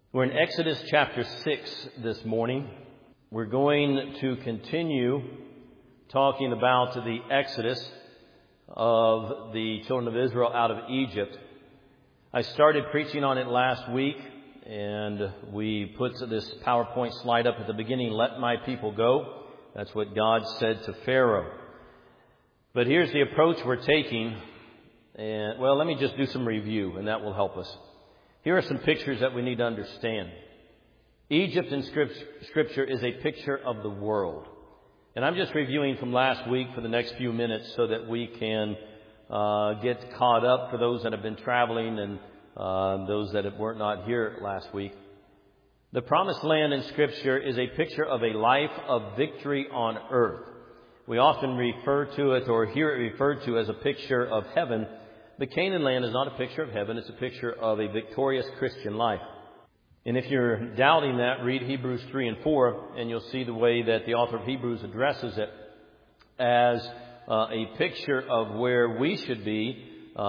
We're in Exodus chapter 6 this morning. We're going to continue talking about the Exodus of the children of Israel out of Egypt. I started preaching on it last week, and we put this PowerPoint slide up at the beginning, "Let my people go." That's what God said to Pharaoh. But here's the approach we're taking. And, let me just do some review, and that will help us. Here are some pictures that we need to understand. Egypt in Scripture is a picture of the world. And I'm just reviewing from last week for the next few minutes so that we can get caught up for those that have been traveling and those that were not here last week. The Promised Land in Scripture is a picture of a life of victory on earth. We often refer to it or hear it referred to as a picture of heaven. But Canaan land is not a picture of heaven. It's a picture of a victorious Christian life. And if you're doubting that, read Hebrews 3 and 4, and you'll see the way that the author of Hebrews addresses it as a picture of where we should be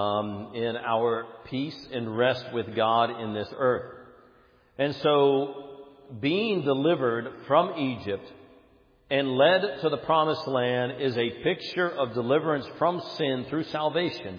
in our peace and rest with God in this earth. And so being delivered from Egypt and led to the Promised Land is a picture of deliverance from sin through salvation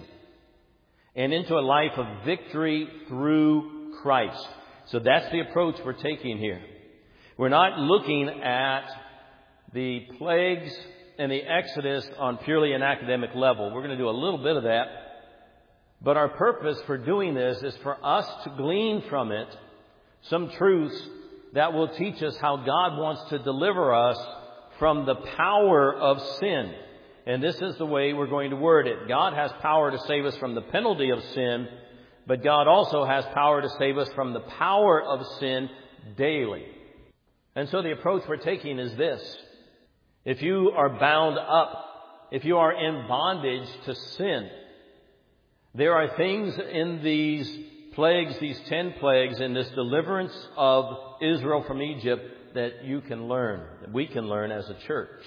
and into a life of victory through Christ. So that's the approach we're taking here. We're not looking at the plagues and the Exodus on purely an academic level. We're going to do a little bit of that. But our purpose for doing this is for us to glean from it some truths that will teach us how God wants to deliver us from the power of sin. And this is the way we're going to word it. God has power to save us from the penalty of sin, but God also has power to save us from the power of sin daily. And so the approach we're taking is this. If you are bound up, if you are in bondage to sin, there are things in these plagues, these 10 plagues, in this deliverance of Israel from Egypt that you can learn, that we can learn as a church.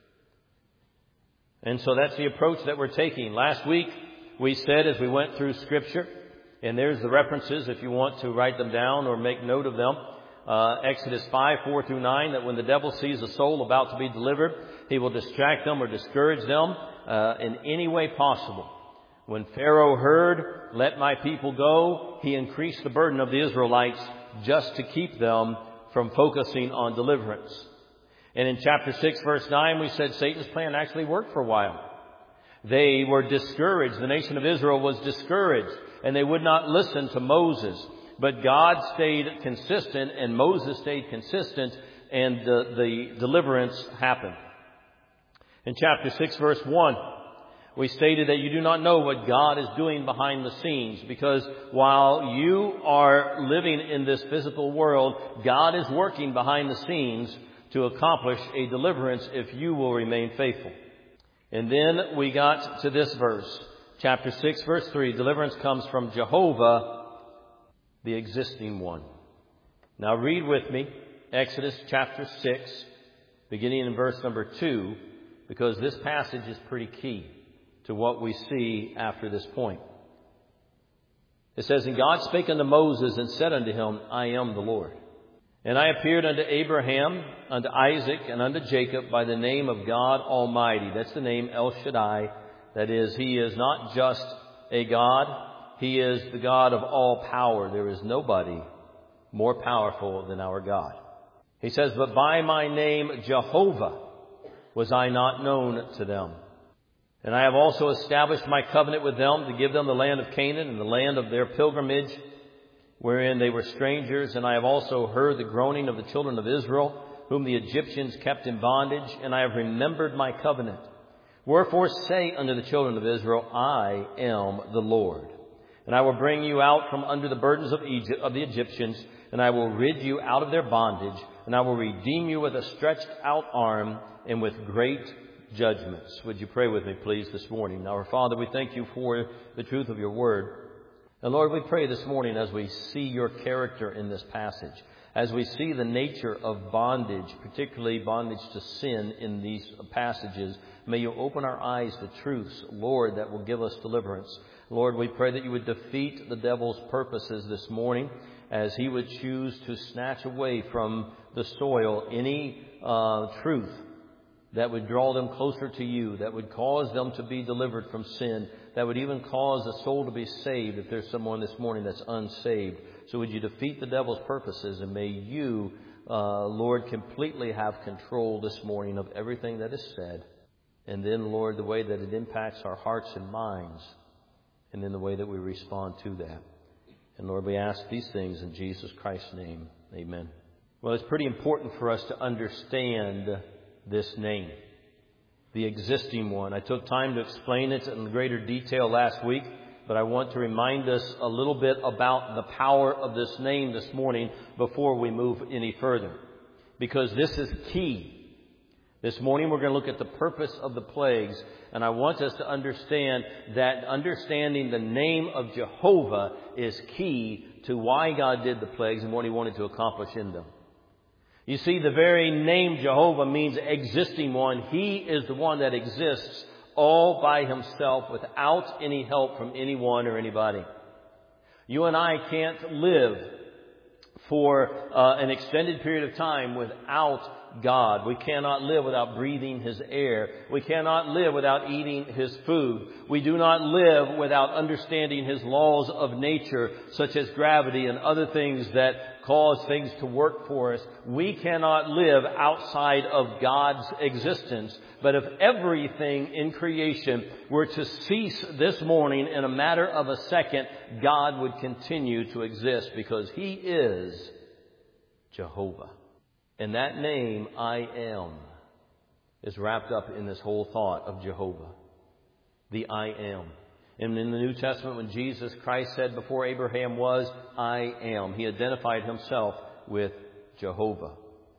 And so that's the approach that we're taking. Last week, we said as we went through Scripture, and there's the references if you want to write them down or make note of them. Exodus 5, 4 through 9, that when the devil sees a soul about to be delivered, he will distract them or discourage them in any way possible. When Pharaoh heard, "Let my people go," he increased the burden of the Israelites just to keep them from focusing on deliverance. And in chapter 6, verse 9, we said Satan's plan actually worked for a while. They were discouraged. The nation of Israel was discouraged, and they would not listen to Moses. But God stayed consistent, and Moses stayed consistent, and the deliverance happened. In chapter 6, verse 1, we stated that you do not know what God is doing behind the scenes, because while you are living in this physical world, God is working behind the scenes to accomplish a deliverance if you will remain faithful. And then we got to this verse, chapter 6, verse 3. Deliverance comes from Jehovah, the existing one. Now read with me Exodus chapter 6, beginning in verse number 2, because this passage is pretty key to what we see after this point. It says, "And God spake unto Moses and said unto him, I am the Lord. And I appeared unto Abraham, unto Isaac, and unto Jacob by the name of God Almighty." That's the name El Shaddai. That is, He is not just a God. He is the God of all power. There is nobody more powerful than our God. He says, "But by my name Jehovah was I not known to them. And I have also established my covenant with them to give them the land of Canaan and the land of their pilgrimage, wherein they were strangers. And I have also heard the groaning of the children of Israel, whom the Egyptians kept in bondage. And I have remembered my covenant. Wherefore say unto the children of Israel, I am the Lord. And I will bring you out from under the burdens of Egypt, of the Egyptians, and I will rid you out of their bondage, and I will redeem you with a stretched out arm and with great judgments." Would you pray with me, please, this morning? Now, our Father, we thank you for the truth of your word. And Lord, we pray this morning as we see your character in this passage, as we see the nature of bondage, particularly bondage to sin in these passages, may you open our eyes to truths, Lord, that will give us deliverance. Lord, we pray that you would defeat the devil's purposes this morning. as He would choose to snatch away from the soil any truth that would draw them closer to You, that would cause them to be delivered from sin, that would even cause a soul to be saved if there's someone this morning that's unsaved. So would You defeat the devil's purposes, and may You, Lord, completely have control this morning of everything that is said. And then, Lord, the way that it impacts our hearts and minds, and then the way that we respond to that. And Lord, we ask these things in Jesus Christ's name. Amen. Well, it's pretty important for us to understand this name, the existing one. I took time to explain it in greater detail last week, but I want to remind us a little bit about the power of this name this morning before we move any further, because this is key. This morning we're going to look at the purpose of the plagues, and I want us to understand that understanding the name of Jehovah is key to why God did the plagues and what He wanted to accomplish in them. You see, the very name Jehovah means existing one. He is the one that exists all by Himself without any help from anyone or anybody. You and I can't live for an extended period of time without God. We cannot live without breathing His air. We cannot live without eating His food. We do not live without understanding His laws of nature, such as gravity and other things that cause things to work for us. We cannot live outside of God's existence. But if everything in creation were to cease this morning in a matter of a second, God would continue to exist because He is Jehovah. And that name, I Am, is wrapped up in this whole thought of Jehovah. The I Am. And in the New Testament, when Jesus Christ said before Abraham was, I am, He identified Himself with Jehovah.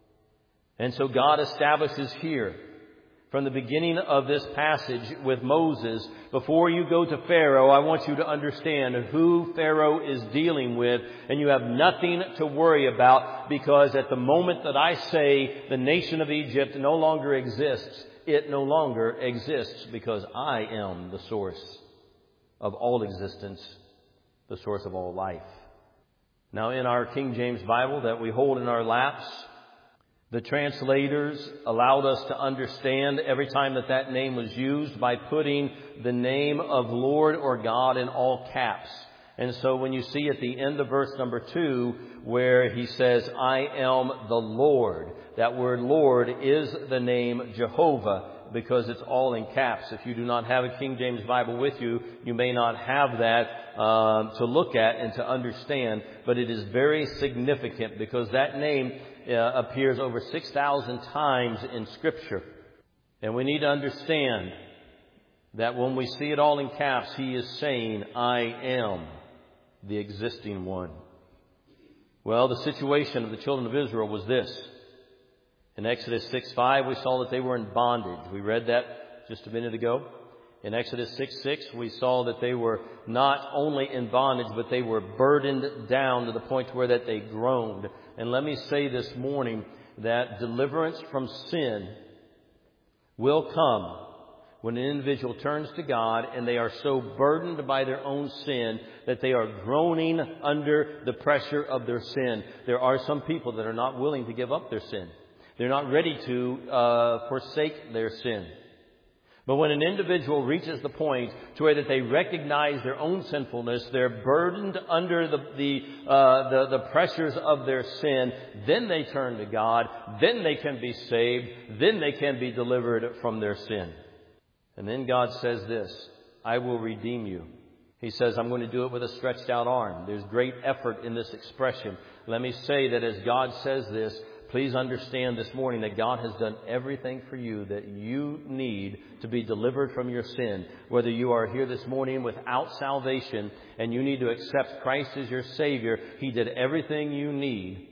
And so God establishes here, from the beginning of this passage with Moses, before you go to Pharaoh, I want you to understand who Pharaoh is dealing with, and you have nothing to worry about, because at the moment that I say the nation of Egypt no longer exists, it no longer exists, because I am the source of all existence, the source of all life. Now, in our King James Bible that we hold in our laps, the translators allowed us to understand every time that name was used by putting the name of Lord or God in all caps. And so when you see at the end of verse number 2 where He says, I am the Lord, that word Lord is the name Jehovah, because it's all in caps. If you do not have a King James Bible with you, you may not have that to look at and to understand. But it is very significant, because that name appears over 6,000 times in Scripture. And we need to understand that when we see it all in caps, He is saying, I am the existing one. Well, the situation of the children of Israel was this. In Exodus 6:5, we saw that they were in bondage. We read that just a minute ago. In Exodus 6:6, we saw that they were not only in bondage, but they were burdened down to the point where that they groaned. And let me say this morning that deliverance from sin will come when an individual turns to God and they are so burdened by their own sin that they are groaning under the pressure of their sin. There are some people that are not willing to give up their sin. They're not ready to forsake their sin. But when an individual reaches the point to where that they recognize their own sinfulness, they're burdened under the pressures of their sin, then they turn to God, then they can be saved, then they can be delivered from their sin. And then God says this, I will redeem you. He says, I'm going to do it with a stretched out arm. There's great effort in this expression. Let me say that as God says this, please understand this morning that God has done everything for you that you need to be delivered from your sin. Whether you are here this morning without salvation and you need to accept Christ as your Savior, He did everything you need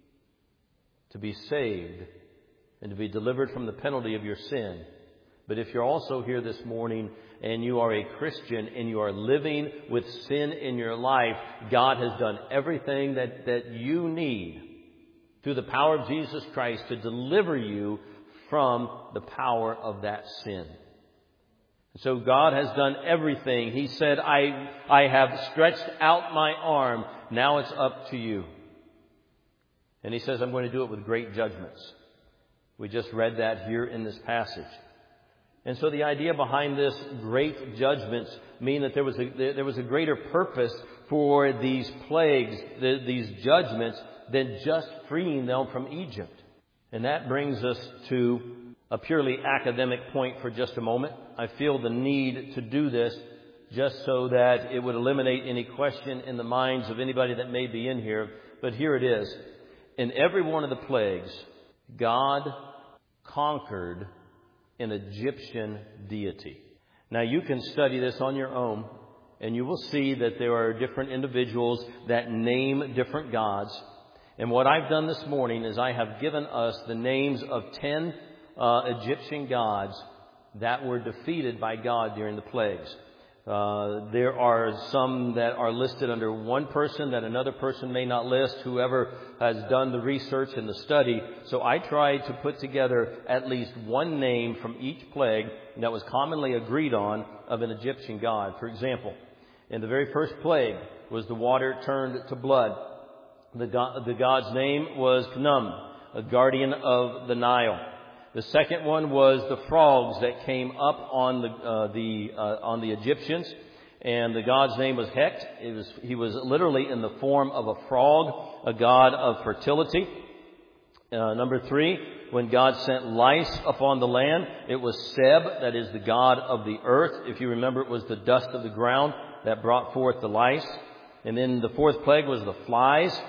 to be saved and to be delivered from the penalty of your sin. But if you're also here this morning and you are a Christian and you are living with sin in your life, God has done everything that you need through the power of Jesus Christ to deliver you from the power of that sin. So God has done everything. He said, I have stretched out my arm. Now it's up to you. And He says, I'm going to do it with great judgments. We just read that here in this passage. And so the idea behind this great judgments mean that there was a greater purpose for these plagues, these judgments, than just freeing them from Egypt. And that brings us to a purely academic point for just a moment. I feel the need to do this just so that it would eliminate any question in the minds of anybody that may be in here. But here it is. In every one of the plagues, God conquered an Egyptian deity. Now you can study this on your own, and you will see that there are different individuals that name different gods. And what I've done this morning is I have given us the names of 10 Egyptian gods that were defeated by God during the plagues. There are some that are listed under one person that another person may not list, whoever has done the research and the study. So I tried to put together at least one name from each plague that was commonly agreed on of an Egyptian god. For example, in the very first plague was the water turned to blood. The god's name was Khnum, a guardian of the Nile. The second one was the frogs that came up on the Egyptians, and the god's name was Hecht. He was literally in the form of a frog, a god of fertility. Number 3, when God sent lice upon the land, it was Seb, that is the god of the earth. If you remember, it was the dust of the ground that brought forth the lice. And then the fourth plague was the flies.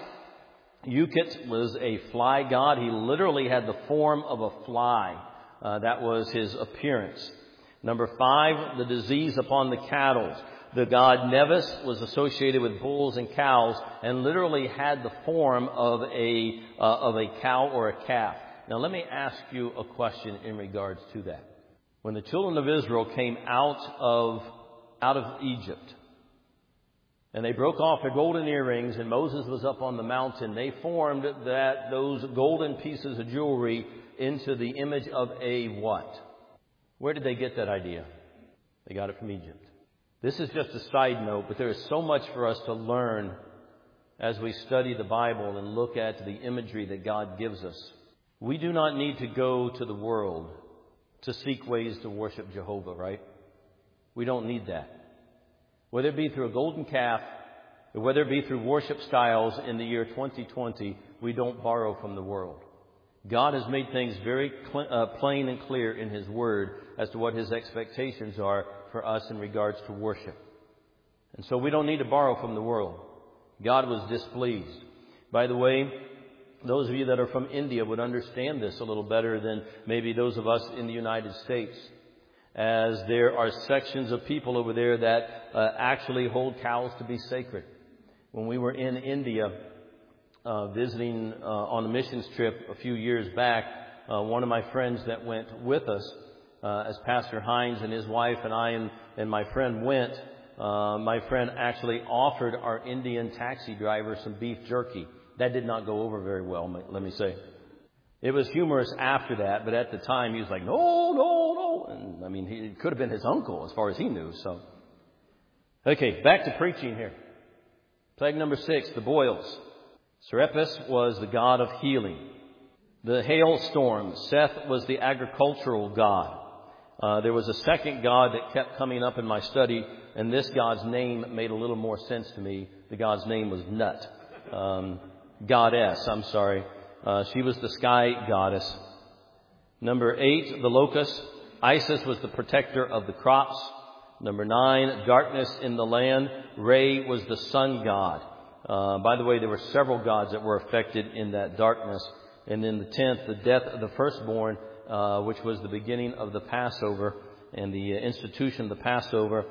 Ukit was a fly god. He literally had the form of a fly. That was his appearance. Number 5, the disease upon the cattle. The god Nevis was associated with bulls and cows and literally had the form of a cow or a calf. Now let me ask you a question in regards to that. When the children of Israel came out of Egypt, and they broke off their golden earrings, and Moses was up on the mountain, they formed those golden pieces of jewelry into the image of a what? Where did they get that idea? They got it from Egypt. This is just a side note, but there is so much for us to learn as we study the Bible and look at the imagery that God gives us. We do not need to go to the world to seek ways to worship Jehovah, right? We don't need that. Whether it be through a golden calf, or whether it be through worship styles in the year 2020, we don't borrow from the world. God has made things very plain and clear in His Word as to what His expectations are for us in regards to worship. And so we don't need to borrow from the world. God was displeased. By the way, those of you that are from India would understand this a little better than maybe those of us in the United States, as there are sections of people over there that actually hold cows to be sacred. When we were in India visiting on a missions trip a few years back, one of my friends that went with us, as Pastor Hines and his wife and I and my friend went, my friend actually offered our Indian taxi driver some beef jerky. That did not go over very well, let me say. It was humorous after that, but at the time he was like, no, no, no. And I mean, it could have been his uncle as far as he knew. So, okay, back to preaching here. Plague number 6, the boils. Serapis was the god of healing. The hailstorm. Seth was the agricultural god. There was a second god that kept coming up in my study, and this god's name made a little more sense to me. The god's name was Nut. Goddess, I'm sorry. She was the sky goddess. Number 8, the locust. Isis was the protector of the crops. Number 9, darkness in the land. Re was the sun god. By the way, there were several gods that were affected in that darkness. And then the 10th, the death of the firstborn, which was the beginning of the Passover and the institution of the Passover.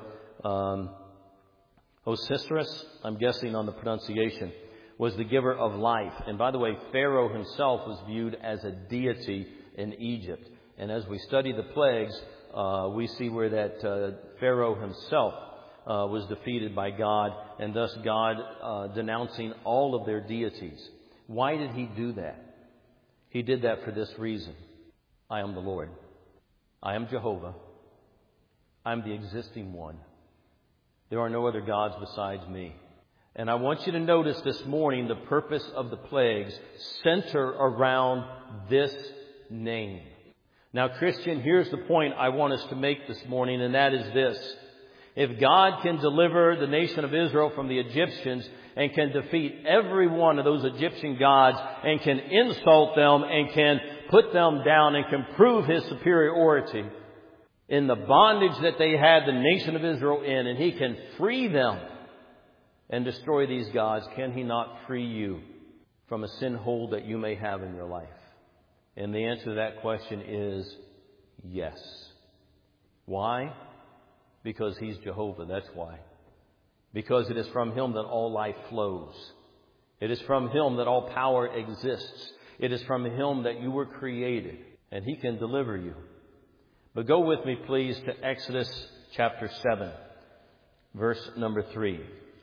Osiris, I'm guessing on the pronunciation, was the giver of life. And by the way, Pharaoh himself was viewed as a deity in Egypt. And as we study the plagues, we see where that Pharaoh himself was defeated by God, and thus God denouncing all of their deities. Why did he do that? He did that for this reason. I am the Lord. I am Jehovah. I'm the existing one. There are no other gods besides me. And I want you to notice this morning the purpose of the plagues center around this name. Now, Christian, here's the point I want us to make this morning, and that is this. If God can deliver the nation of Israel from the Egyptians and can defeat every one of those Egyptian gods and can insult them and can put them down and can prove His superiority in the bondage that they had the nation of Israel in, and He can free them and destroy these gods, can He not free you from a sin hold that you may have in your life? And the answer to that question is yes. Why? Because He's Jehovah, that's why. Because it is from Him that all life flows. It is from Him that all power exists. It is from Him that you were created, and He can deliver you. But go with me, please, to Exodus chapter 7, verse number 3.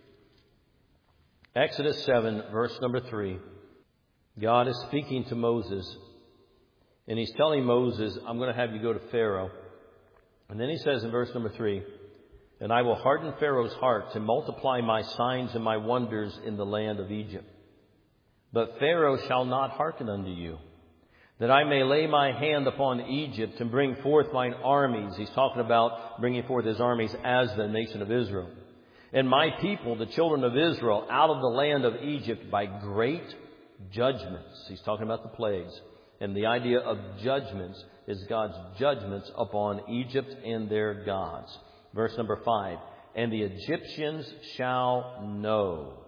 Exodus 7, verse number 3. God is speaking to Moses, and He's telling Moses, I'm going to have you go to Pharaoh. And then He says in verse number 3, and I will harden Pharaoh's heart to multiply my signs and my wonders in the land of Egypt. But Pharaoh shall not hearken unto you, that I may lay my hand upon Egypt and bring forth mine armies. He's talking about bringing forth His armies as the nation of Israel. And my people, the children of Israel, out of the land of Egypt by great judgments. He's talking about the plagues. And the idea of judgments is God's judgments upon Egypt and their gods. Verse number 5. And the Egyptians shall know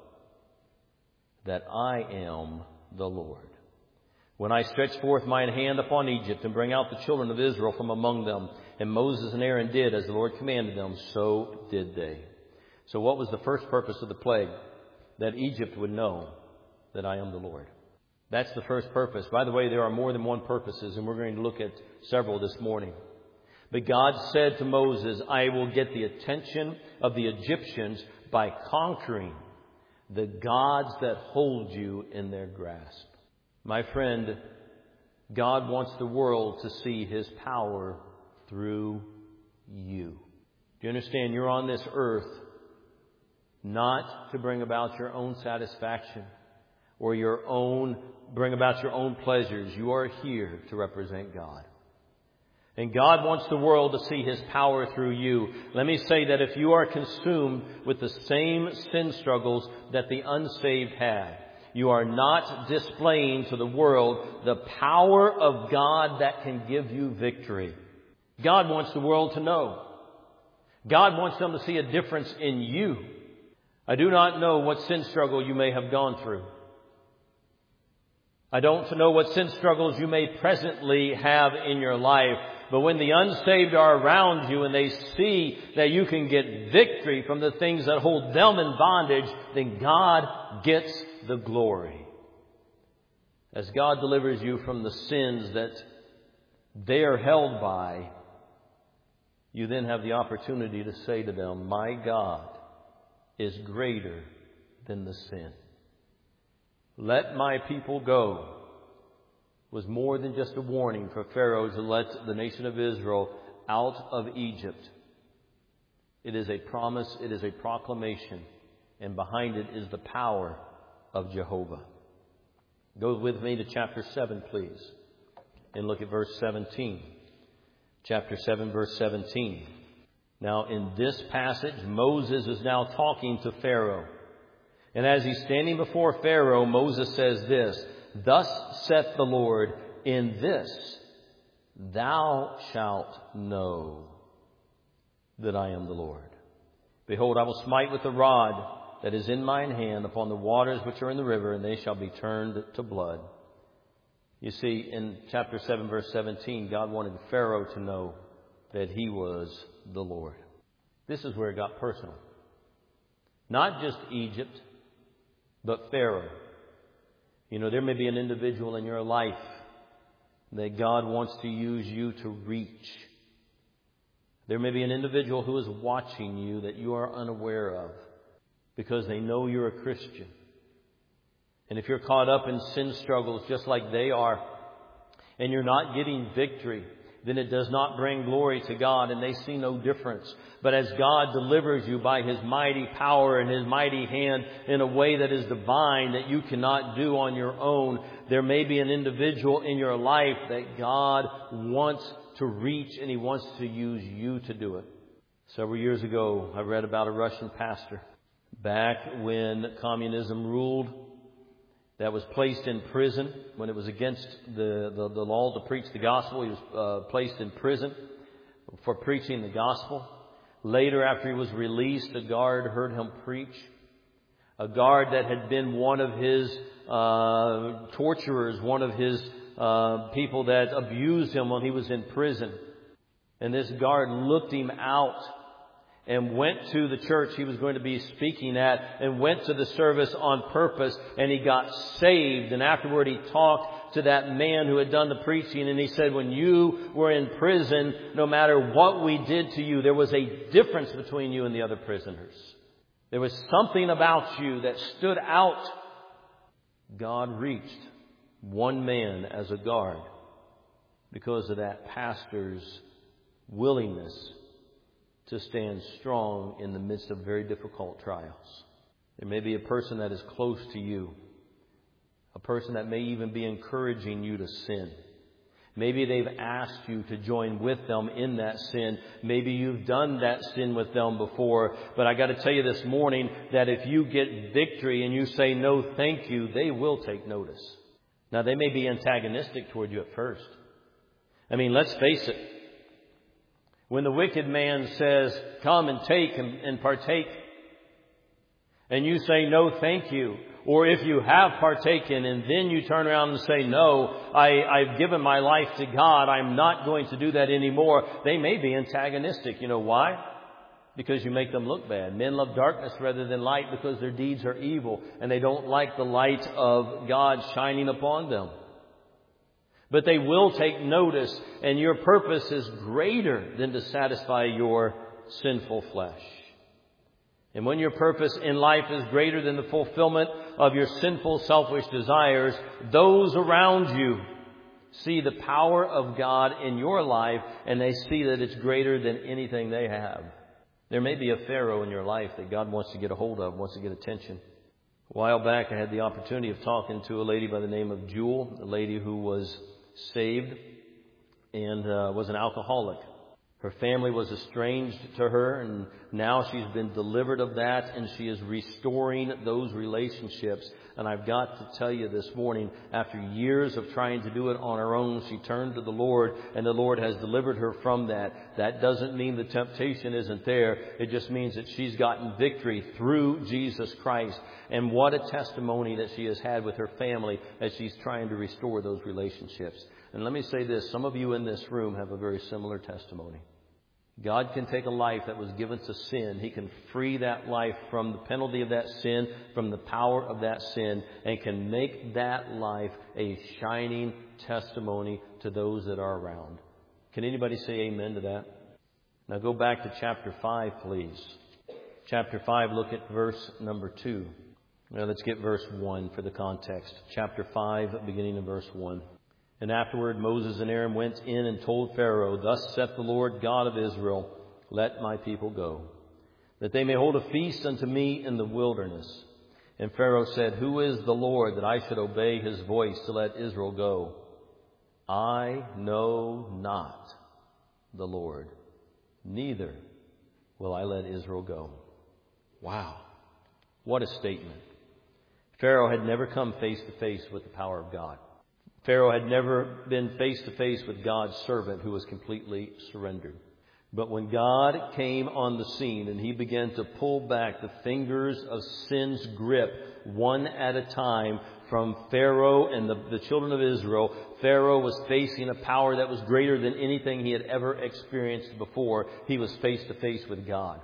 that I am the Lord, when I stretch forth mine hand upon Egypt and bring out the children of Israel from among them. And Moses and Aaron did as the Lord commanded them, so did they. So what was the first purpose of the plague? That Egypt would know that I am the Lord. That's the first purpose. By the way, there are more than one purposes, and we're going to look at several this morning. But God said to Moses, I will get the attention of the Egyptians by conquering the gods that hold you in their grasp. My friend, God wants the world to see His power through you. Do you understand? You're on this earth not to bring about your own satisfaction or bring about your own pleasures. You are here to represent God. And God wants the world to see His power through you. Let me say that if you are consumed with the same sin struggles that the unsaved have, you are not displaying to the world the power of God that can give you victory. God wants the world to know. God wants them to see a difference in you. I do not know what sin struggle you may have gone through. I don't know what sin struggles you may presently have in your life. But when the unsaved are around you and they see that you can get victory from the things that hold them in bondage, then God gets the glory. As God delivers you from the sins that they are held by, you then have the opportunity to say to them, my God is greater than the sin. Let my people go was more than just a warning for Pharaoh to let the nation of Israel out of Egypt. It is a promise, it is a proclamation, and behind it is the power of Jehovah. Go with me to chapter 7, please, and look at verse 17. Chapter 7, verse 17. Now, in this passage, Moses is now talking to Pharaoh. And as he's standing before Pharaoh, Moses says this, thus saith the Lord, in this thou shalt know that I am the Lord. Behold, I will smite with the rod that is in mine hand upon the waters which are in the river, and they shall be turned to blood. You see, in chapter 7, verse 17, God wanted Pharaoh to know that He was the Lord. This is where it got personal. Not just Egypt, but Pharaoh. You know, there may be an individual in your life that God wants to use you to reach. There may be an individual who is watching you that you are unaware of because they know you're a Christian. And if you're caught up in sin struggles just like they are, and you're not getting victory, then it does not bring glory to God, and they see no difference. But as God delivers you by His mighty power and His mighty hand in a way that is divine, that you cannot do on your own, there may be an individual in your life that God wants to reach, and He wants to use you to do it. Several years ago, I read about a Russian pastor back when communism ruled that was placed in prison when it was against the law to preach the gospel. He was placed in prison for preaching the gospel. Later, after he was released, a guard heard him preach. A guard that had been one of his torturers, one of his people that abused him when he was in prison. And this guard looked him out and went to the church he was going to be speaking at, and went to the service on purpose, and he got saved. And afterward he talked to that man who had done the preaching, and he said, when you were in prison, no matter what we did to you, there was a difference between you and the other prisoners. There was something about you that stood out. God reached one man as a guard because of that pastor's willingness to stand strong in the midst of very difficult trials. There may be a person that is close to you, a person that may even be encouraging you to sin. Maybe they've asked you to join with them in that sin. Maybe you've done that sin with them before. But I got to tell you this morning that if you get victory and you say no thank you, they will take notice. Now, they may be antagonistic toward you at first. I mean, let's face it. When the wicked man says, come and take and partake, and you say, no, thank you, or if you have partaken and then you turn around and say, no, I've given my life to God, I'm not going to do that anymore, they may be antagonistic. You know why? Because you make them look bad. Men love darkness rather than light because their deeds are evil, and they don't like the light of God shining upon them. But they will take notice, and your purpose is greater than to satisfy your sinful flesh. And when your purpose in life is greater than the fulfillment of your sinful, selfish desires, those around you see the power of God in your life, and they see that it's greater than anything they have. There may be a Pharaoh in your life that God wants to get a hold of, wants to get attention. A while back, I had the opportunity of talking to a lady by the name of Jewel, a lady who was saved and was an alcoholic. Her family was estranged to her, and now she's been delivered of that, and she is restoring those relationships. And I've got to tell you this morning, after years of trying to do it on her own, she turned to the Lord, and the Lord has delivered her from that. That doesn't mean the temptation isn't there. It just means that she's gotten victory through Jesus Christ. And what a testimony that she has had with her family as she's trying to restore those relationships. And let me say this, some of you in this room have a very similar testimony. God can take a life that was given to sin. He can free that life from the penalty of that sin, from the power of that sin, and can make that life a shining testimony to those that are around. Can anybody say amen to that? Now go back to chapter 5, please. Chapter 5, look at verse number 2. Now let's get verse 1 for the context. Chapter 5, beginning in verse 1. And afterward Moses and Aaron went in and told Pharaoh, thus saith the Lord God of Israel, let my people go, that they may hold a feast unto me in the wilderness. And Pharaoh said, who is the Lord that I should obey his voice to let Israel go? I know not the Lord, neither will I let Israel go. Wow. What a statement. Pharaoh had never come face to face with the power of God. Pharaoh had never been face to face with God's servant who was completely surrendered. But when God came on the scene and he began to pull back the fingers of sin's grip one at a time from Pharaoh and the children of Israel, Pharaoh was facing a power that was greater than anything he had ever experienced before. He was face to face with God.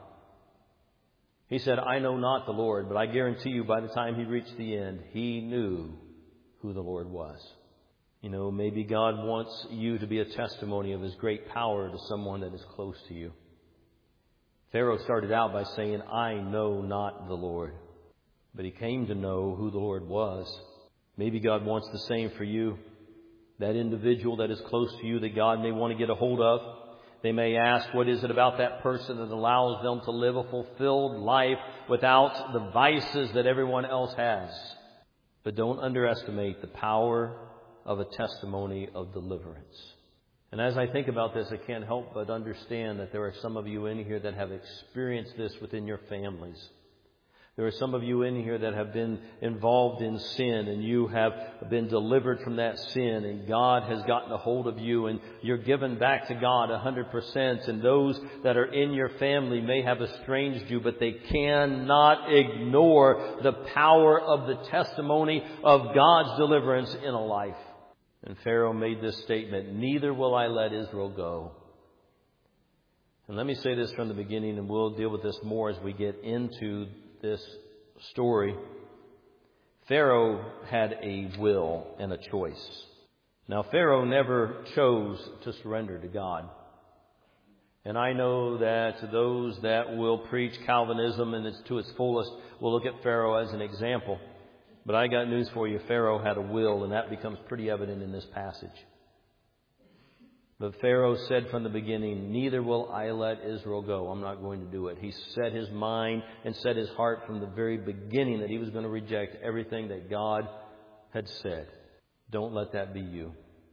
He said, I know not the Lord, but I guarantee you by the time he reached the end, he knew who the Lord was. You know, maybe God wants you to be a testimony of his great power to someone that is close to you. Pharaoh started out by saying, I know not the Lord. But he came to know who the Lord was. Maybe God wants the same for you. that individual that is close to you that God may want to get a hold of. They may ask, what is it about that person that allows them to live a fulfilled life without the vices that everyone else has? But don't underestimate the power of a testimony of deliverance. And as I think about this, I can't help but understand that there are some of you in here that have experienced this within your families. There are some of you in here that have been involved in sin, and you have been delivered from that sin, and God has gotten a hold of you, and you're given back to God 100%. And those that are in your family may have estranged you, but they cannot ignore the power of the testimony of God's deliverance in a life. And Pharaoh made this statement, neither will I let Israel go. And let me say this from the beginning, and we'll deal with this more as we get into this story. Pharaoh had a will and a choice. Now, Pharaoh never chose to surrender to God. And I know that those that will preach Calvinism and it's to its fullest will look at Pharaoh as an example. But I got news for you. Pharaoh had a will, and that becomes pretty evident in this passage. But Pharaoh said from the beginning, neither will I let Israel go. I'm not going to do it. He set his mind and set his heart from the very beginning that he was going to reject everything that God had said. Don't let that be you.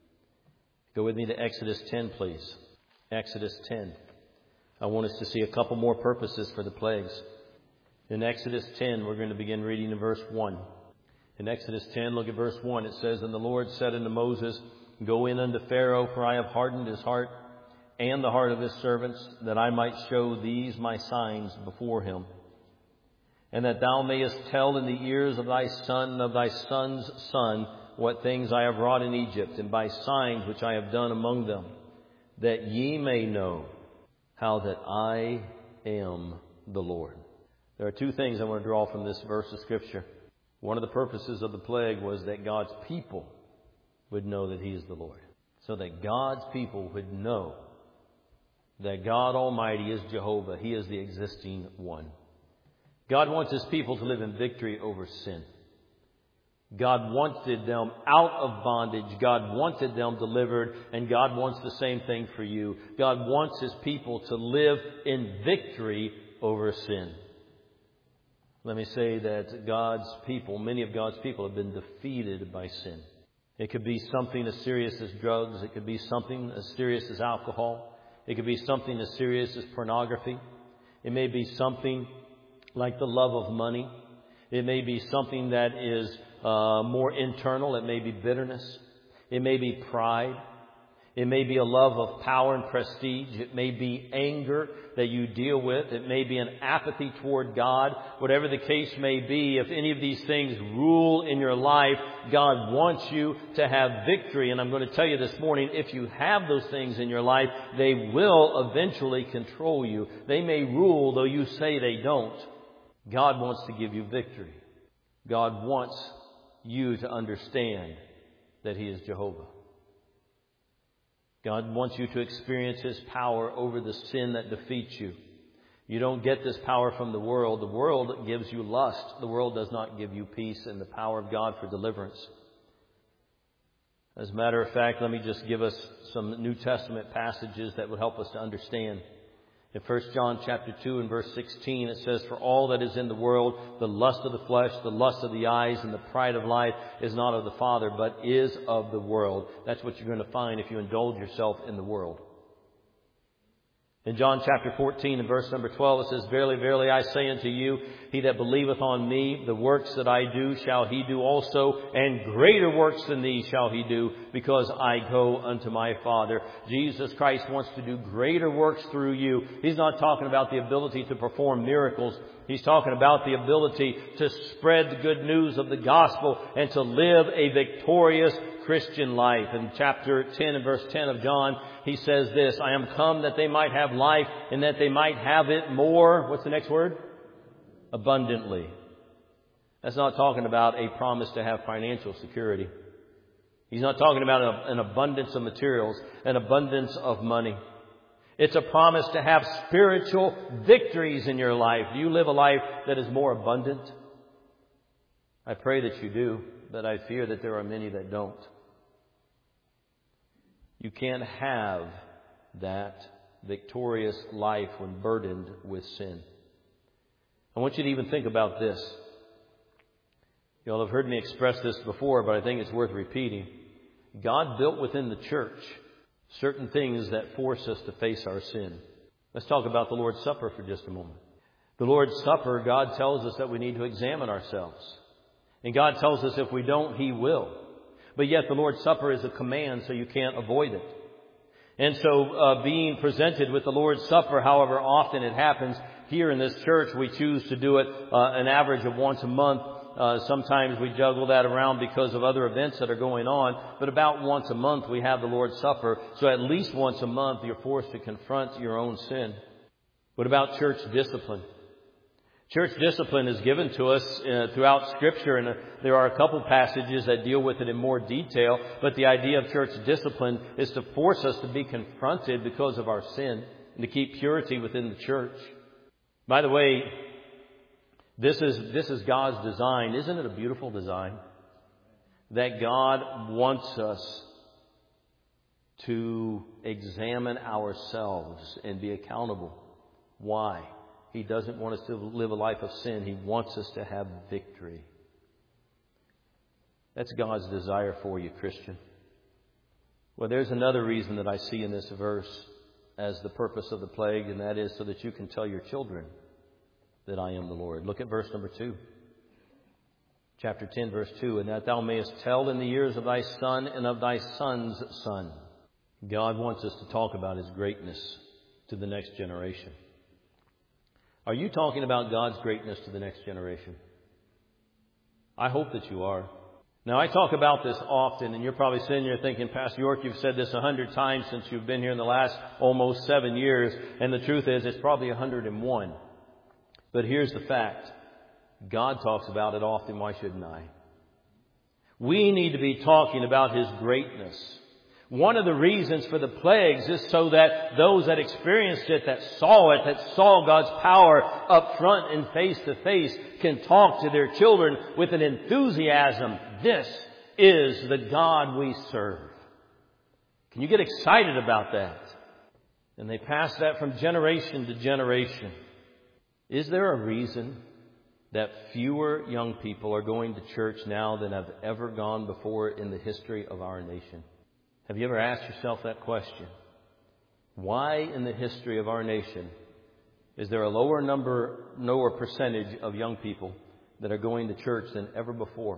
Go with me to Exodus 10, please. Exodus 10. I want us to see a couple more purposes for the plagues. In Exodus 10, we're going to begin reading in verse 1. In Exodus 10, look at verse 1. It says, and the Lord said unto Moses, go in unto Pharaoh, for I have hardened his heart and the heart of his servants, that I might show these my signs before him, and that thou mayest tell in the ears of thy son and of thy son's son what things I have wrought in Egypt, and by signs which I have done among them, that ye may know how that I am the Lord. There are two things I want to draw from this verse of Scripture. One of the purposes of the plague was that God's people would know that He is the Lord. So that God's people would know that God Almighty is Jehovah. He is the existing one. God wants His people to live in victory over sin. God wanted them out of bondage. God wanted them delivered. And God wants the same thing for you. God wants His people to live in victory over sin. Let me say that God's people, many of God's people have been defeated by sin. It could be something as serious as drugs. It could be something as serious as alcohol. It could be something as serious as pornography. It may be something like the love of money. It may be something that is more internal. It may be bitterness. It may be pride. It may be a love of power and prestige. It may be anger that you deal with. It may be an apathy toward God. Whatever the case may be, if any of these things rule in your life, God wants you to have victory. And I'm going to tell you this morning, if you have those things in your life, they will eventually control you. They may rule, though you say they don't. God wants to give you victory. God wants you to understand that He is Jehovah. God wants you to experience His power over the sin that defeats you. You don't get this power from the world. The world gives you lust. The world does not give you peace and the power of God for deliverance. As a matter of fact, let me just give us some New Testament passages that would help us to understand. In 1 John chapter 2 and verse 16, it says, for all that is in the world, the lust of the flesh, the lust of the eyes, and the pride of life is not of the Father, but is of the world. That's what you're going to find if you indulge yourself in the world. In John chapter 14 and verse number 12, it says, verily, verily, I say unto you, he that believeth on me, the works that I do shall he do also, and greater works than these shall he do, because I go unto my Father. Jesus Christ wants to do greater works through you. He's not talking about the ability to perform miracles. He's talking about the ability to spread the good news of the gospel and to live a victorious Christian life. In chapter 10 and verse 10 of John, he says this, I am come that they might have life and that they might have it more. What's the next word? Abundantly. That's not talking about a promise to have financial security. He's not talking about an abundance of materials, an abundance of money. It's a promise to have spiritual victories in your life. Do you live a life that is more abundant? I pray that you do, but I fear that there are many that don't. You can't have that victorious life when burdened with sin. I want you to even think about this. You all have heard me express this before, but I think it's worth repeating. God built within the church certain things that force us to face our sin. Let's talk about the Lord's Supper for just a moment. The Lord's Supper, God tells us that we need to examine ourselves. And God tells us if we don't, He will. But yet the Lord's Supper is a command, so you can't avoid it. And so being presented with the Lord's Supper, however often it happens, here in this church we choose to do it an average of once a month. Sometimes we juggle that around because of other events that are going on. But about once a month we have the Lord's Supper. So at least once a month you're forced to confront your own sin. What about church discipline? Church discipline is given to us throughout Scripture, and there are a couple passages that deal with it in more detail. But the idea of church discipline is to force us to be confronted because of our sin and to keep purity within the church. By the way, this is God's design. Isn't it a beautiful design? That God wants us to examine ourselves and be accountable. Why? He doesn't want us to live a life of sin. He wants us to have victory. That's God's desire for you, Christian. Well, there's another reason that I see in this verse as the purpose of the plague, and that is so that you can tell your children that I am the Lord. Look at verse number 2. Chapter 10, verse 2. And that thou mayest tell in the ears of thy son and of thy son's son. God wants us to talk about His greatness to the next generation. Are you talking about God's greatness to the next generation? I hope that you are. Now, I talk about this often, and you're probably sitting there thinking, Pastor York, you've said this 100 times since you've been here in the last almost 7 years, and the truth is it's probably 101. But here's the fact. God talks about it often. Why shouldn't I? We need to be talking about His greatness. One of the reasons for the plagues is so that those that experienced it, that saw God's power up front and face to face, can talk to their children with an enthusiasm. This is the God we serve. Can you get excited about that? And they pass that from generation to generation. Is there a reason that fewer young people are going to church now than have ever gone before in the history of our nation? Have you ever asked yourself that question? Why in the history of our nation is there a lower percentage of young people that are going to church than ever before?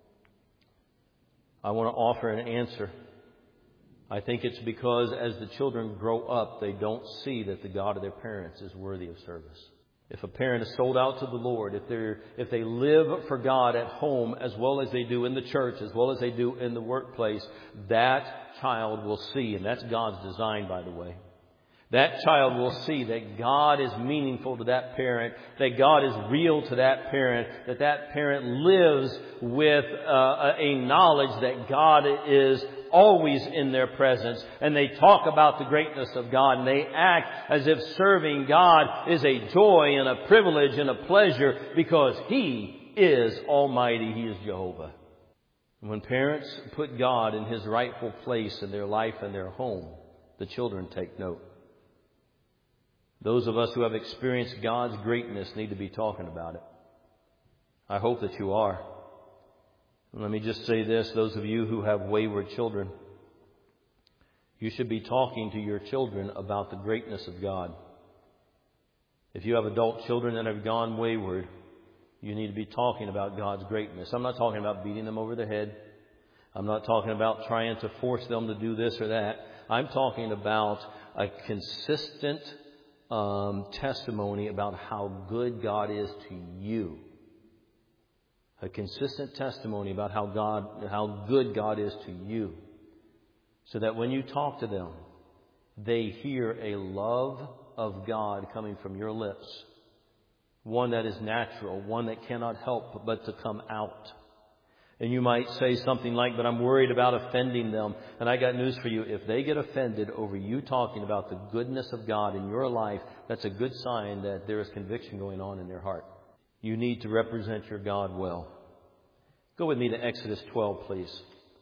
I want to offer an answer. I think it's because as the children grow up, they don't see that the God of their parents is worthy of service. If a parent is sold out to the Lord, if they live for God at home as well as they do in the church, as well as they do in the workplace, that child will see, and that's God's design, by the way. That child will see that God is meaningful to that parent, that God is real to that parent, that parent lives with a knowledge that God is always in their presence, and they talk about the greatness of God, and they act as if serving God is a joy and a privilege and a pleasure because He is Almighty. He is Jehovah. And when parents put God in His rightful place in their life and their home, the children take note. Those of us who have experienced God's greatness need to be talking about it. I hope that you are. Let me just say this, those of you who have wayward children, you should be talking to your children about the greatness of God. If you have adult children that have gone wayward, you need to be talking about God's greatness. I'm not talking about beating them over the head. I'm not talking about trying to force them to do this or that. I'm talking about a consistent testimony about how good God is to you. A consistent testimony about how good God is to you. So that when you talk to them, they hear a love of God coming from your lips. One that is natural, one that cannot help but to come out. And you might say something like, but I'm worried about offending them. And I got news for you. If they get offended over you talking about the goodness of God in your life, that's a good sign that there is conviction going on in their heart. You need to represent your God well. Go with me to Exodus 12, please.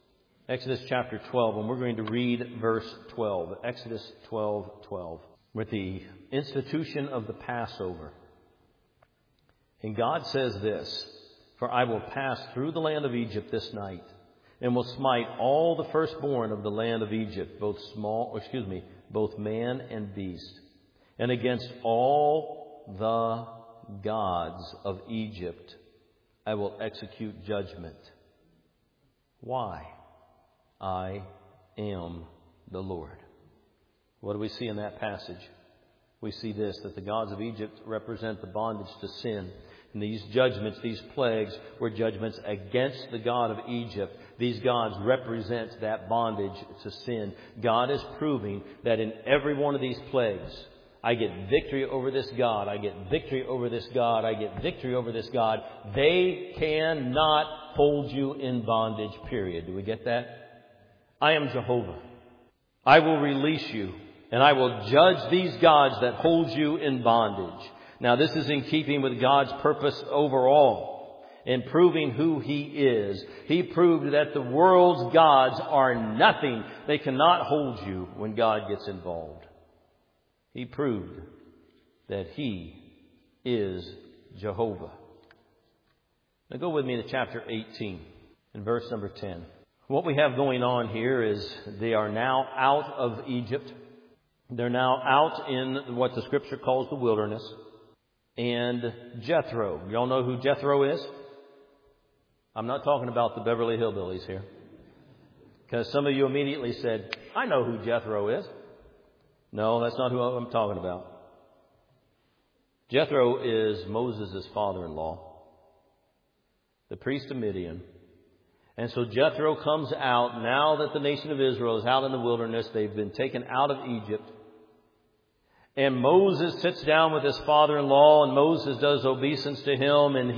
Exodus chapter 12, and we're going to read verse 12. Exodus 12:12, with the institution of the Passover. And God says this, "For I will pass through the land of Egypt this night, and will smite all the firstborn of the land of Egypt, both man and beast. And against all the gods of Egypt I will execute judgment." Why? I am the Lord. What do we see in that passage? We see this, that the gods of Egypt represent the bondage to sin. And these judgments, these plagues, were judgments against the God of Egypt. These gods represent that bondage to sin. God is proving that in every one of these plagues, I get victory over this God. I get victory over this God. I get victory over this God. They cannot hold you in bondage, period. Do we get that? I am Jehovah. I will release you, and I will judge these gods that hold you in bondage. Now, this is in keeping with God's purpose overall in proving who He is. He proved that the world's gods are nothing. They cannot hold you when God gets involved. He proved that He is Jehovah. Now go with me to chapter 18 and verse number 10. What we have going on here is they are now out of Egypt. They're now out in what the Scripture calls the wilderness. And Jethro. Y'all know who Jethro is? I'm not talking about the Beverly Hillbillies here. Because some of you immediately said, I know who Jethro is. No, that's not who I'm talking about. Jethro is Moses' father-in-law, the priest of Midian. And so Jethro comes out now that the nation of Israel is out in the wilderness. They've been taken out of Egypt. And Moses sits down with his father-in-law, and Moses does obeisance to him, and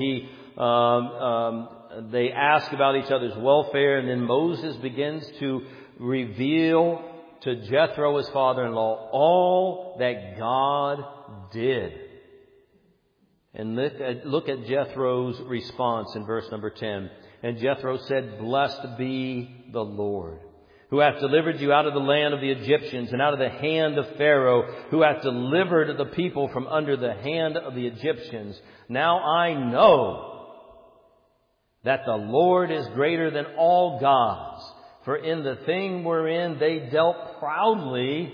they ask about each other's welfare. And then Moses begins to reveal to Jethro, his father-in-law, all that God did. And look at Jethro's response in verse number 10. And Jethro said, "Blessed be the Lord, who hath delivered you out of the land of the Egyptians and out of the hand of Pharaoh, who hath delivered the people from under the hand of the Egyptians. Now I know that the Lord is greater than all gods, for in the thing wherein they dealt proudly,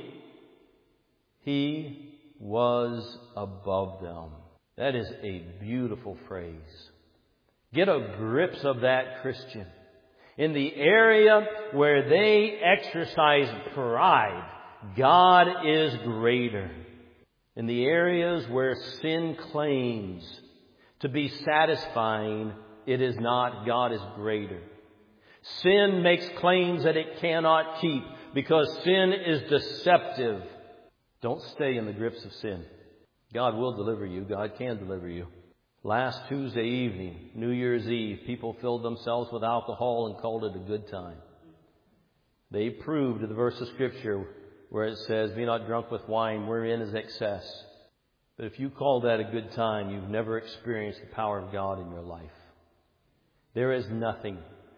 He was above them." That is a beautiful phrase. Get a grip of that, Christian. In the area where they exercise pride, God is greater. In the areas where sin claims to be satisfying, it is not. God is greater. Sin makes claims that it cannot keep because sin is deceptive. Don't stay in the grips of sin. God will deliver you. God can deliver you. Last Tuesday evening, New Year's Eve, people filled themselves with alcohol and called it a good time. They proved the verse of Scripture where it says, "Be not drunk with wine, wherein is excess." But if you call that a good time, you've never experienced the power of God in your life. There is nothing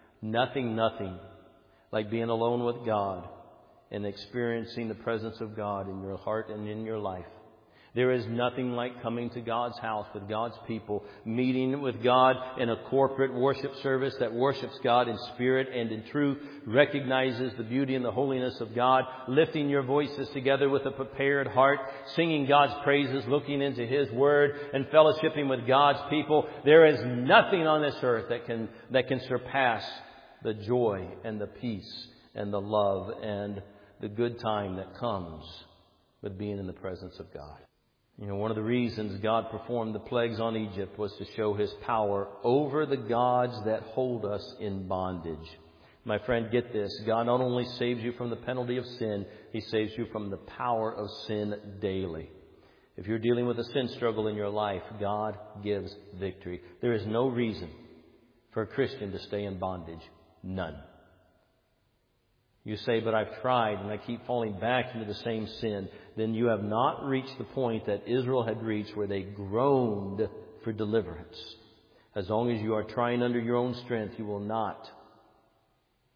like being alone with God and experiencing the presence of God in your heart and in your life. There is nothing like coming to God's house with God's people, meeting with God in a corporate worship service that worships God in spirit and in truth, recognizes the beauty and the holiness of God, lifting your voices together with a prepared heart, singing God's praises, looking into His Word, and fellowshipping with God's people. There is nothing on this earth that can surpass the joy and the peace and the love and the good time that comes with being in the presence of God. You know, one of the reasons God performed the plagues on Egypt was to show His power over the gods that hold us in bondage. My friend, get this. God not only saves you from the penalty of sin, He saves you from the power of sin daily. If you're dealing with a sin struggle in your life, God gives victory. There is no reason for a Christian to stay in bondage. None. You say, "But I've tried and I keep falling back into the same sin." Then you have not reached the point that Israel had reached where they groaned for deliverance. As long as you are trying under your own strength, you will not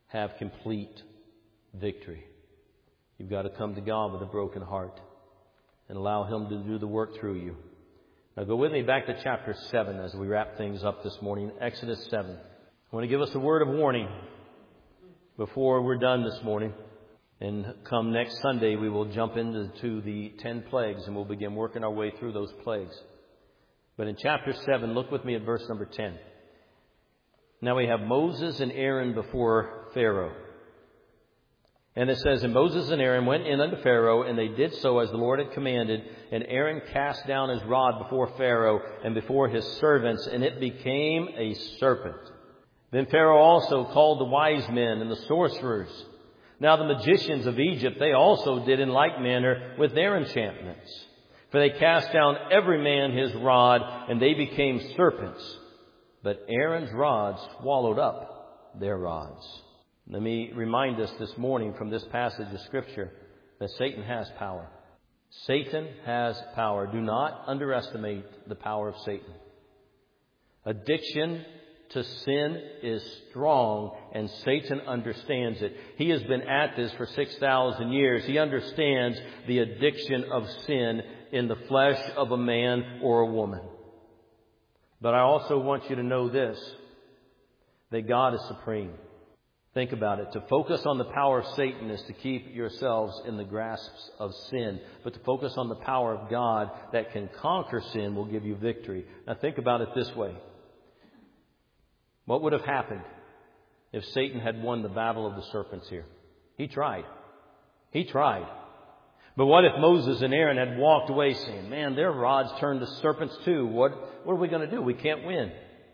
have complete victory. You've got to come to God with a broken heart and allow Him to do the work through you. Now go with me back to chapter 7 as we wrap things up this morning. Exodus 7. I want to give us a word of warning before we're done this morning. And come next Sunday, we will jump into the 10 plagues and we'll begin working our way through those plagues. But in chapter 7, look with me at verse number 10. Now we have Moses and Aaron before Pharaoh. And it says, And Moses and Aaron went in unto Pharaoh, and they did so as the Lord had commanded. And Aaron cast down his rod before Pharaoh and before his servants, and it became a serpent. Then Pharaoh also called the wise men and the sorcerers. Now the magicians of Egypt, they also did in like manner with their enchantments. For they cast down every man his rod, and they became serpents. But Aaron's rod swallowed up their rods. Let me remind us this morning from this passage of Scripture that Satan has power. Satan has power. Do not underestimate the power of Satan. Addiction to sin is strong, and Satan understands it. He has been at this for 6,000 years. He understands the addiction of sin in the flesh of a man or a woman. But I also want you to know this, that God is supreme. Think about it. To focus on the power of Satan is to keep yourselves in the grasps of sin. But to focus on the power of God that can conquer sin will give you victory. Now think about it this way. What would have happened if Satan had won the battle of the serpents here? He tried. But what if Moses and Aaron had walked away saying, man, their rods turned to serpents too. What are we going to do? We can't win.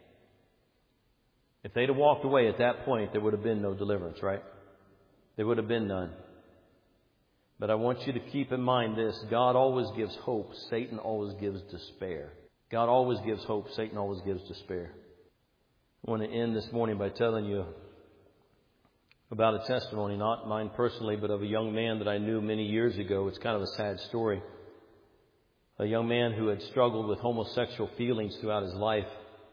If they'd have walked away at that point, there would have been no deliverance, right? There would have been none. But I want you to keep in mind this. God always gives hope. Satan always gives despair. God always gives hope. Satan always gives despair. I want to end this morning by telling you about a testimony, not mine personally, but of a young man that I knew many years ago. It's kind of a sad story. A young man who had struggled with homosexual feelings throughout his life.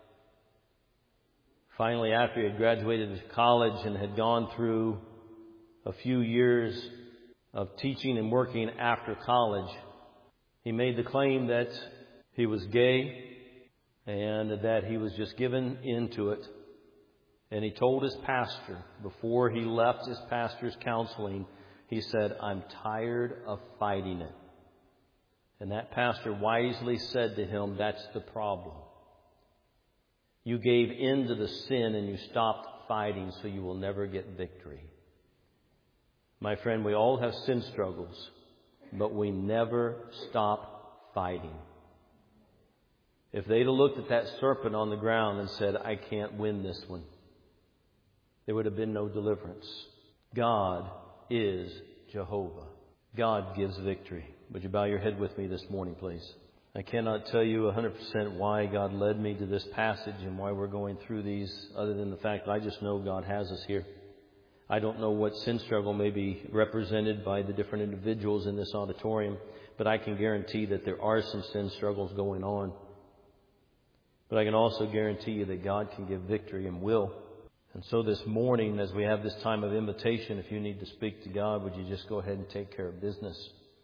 Finally, after he had graduated college and had gone through a few years of teaching and working after college, he made the claim that he was gay and that he was just given into it. And he told his pastor, before he left his pastor's counseling, he said, I'm tired of fighting it. And that pastor wisely said to him, that's the problem. You gave in to the sin and you stopped fighting, so you will never get victory. My friend, we all have sin struggles, but we never stop fighting. If they'd have looked at that serpent on the ground and said, I can't win this one, there would have been no deliverance. God is Jehovah. God gives victory. Would you bow your head with me this morning, please? I cannot tell you 100% why God led me to this passage and why we're going through these, other than the fact that I just know God has us here. I don't know what sin struggle may be represented by the different individuals in this auditorium, but I can guarantee that there are some sin struggles going on. But I can also guarantee you that God can give victory and will. And so this morning, as we have this time of invitation, if you need to speak to God, would you just go ahead and take care of business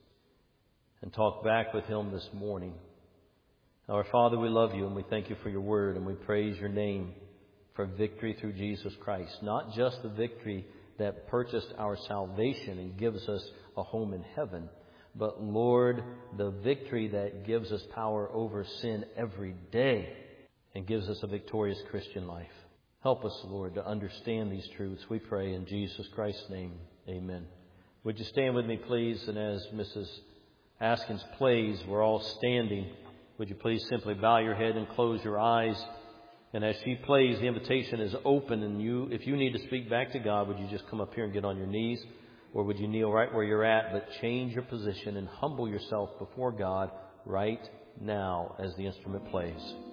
and talk back with Him this morning? Our Father, we love you and we thank you for your word and we praise your name for victory through Jesus Christ. Not just the victory that purchased our salvation and gives us a home in heaven, but Lord, the victory that gives us power over sin every day and gives us a victorious Christian life. Help us, Lord, to understand these truths. We pray in Jesus Christ's name. Amen. Would you stand with me, please? And as Mrs. Askins plays, we're all standing. Would you please simply bow your head and close your eyes? And as she plays, the invitation is open. And if you need to speak back to God, would you just come up here and get on your knees? Or would you kneel right where you're at, but change your position and humble yourself before God right now as the instrument plays?